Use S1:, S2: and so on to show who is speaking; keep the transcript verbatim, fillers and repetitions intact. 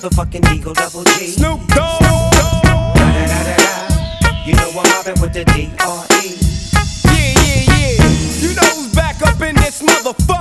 S1: motherfucking Eagle Double G.
S2: Snoop Dogg.
S1: You know I'm mobbing with the D R E.
S2: Yeah, yeah, yeah. You know who's back up in this motherfucker.